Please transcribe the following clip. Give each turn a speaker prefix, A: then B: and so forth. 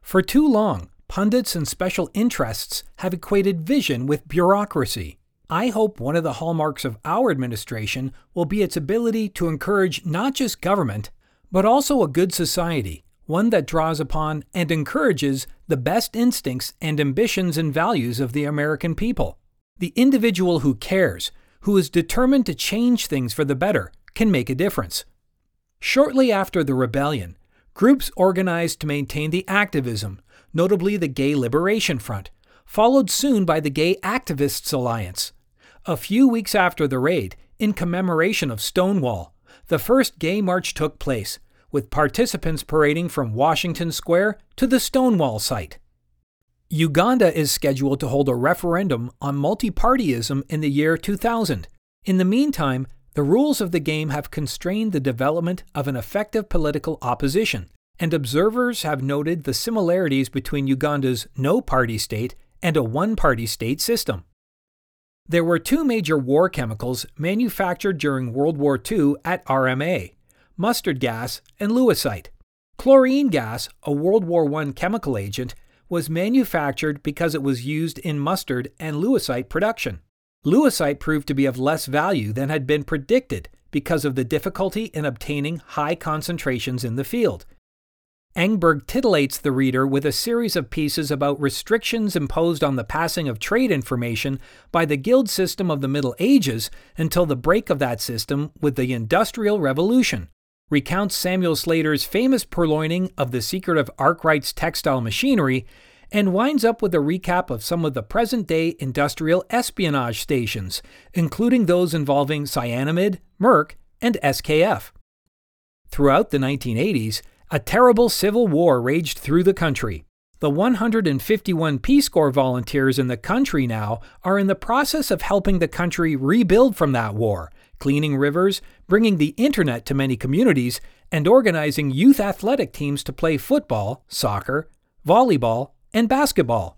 A: For too long, pundits and special interests have equated vision with bureaucracy. I hope one of the hallmarks of our administration will be its ability to encourage not just government, but also a good society, one that draws upon and encourages the best instincts and ambitions and values of the American people. The individual who cares, who is determined to change things for the better, can make a difference. Shortly after the rebellion, groups organized to maintain the activism, notably the Gay Liberation Front, followed soon by the Gay Activists Alliance. A few weeks after the raid, in commemoration of Stonewall, the first gay march took place, with participants parading from Washington Square to the Stonewall site. Uganda is scheduled to hold a referendum on multipartyism in the year 2000. In the meantime, the rules of the game have constrained the development of an effective political opposition, and observers have noted the similarities between Uganda's no-party state and a one-party state system. There were two major war chemicals manufactured during World War II at RMA: mustard gas and lewisite. Chlorine gas, a World War I chemical agent, was manufactured because it was used in mustard and lewisite production. Lewisite proved to be of less value than had been predicted because of the difficulty in obtaining high concentrations in the field. Engberg titillates the reader with a series of pieces about restrictions imposed on the passing of trade information by the guild system of the Middle Ages until the break of that system with the Industrial Revolution, recounts Samuel Slater's famous purloining of the secret of Arkwright's textile machinery, and winds up with a recap of some of the present-day industrial espionage stations, including those involving Cyanamid, Merck, and SKF. Throughout the 1980s, a terrible civil war raged through the country. The 151 Peace Corps volunteers in the country now are in the process of helping the country rebuild from that war, cleaning rivers, bringing the internet to many communities, and organizing youth athletic teams to play football, soccer, volleyball, and basketball.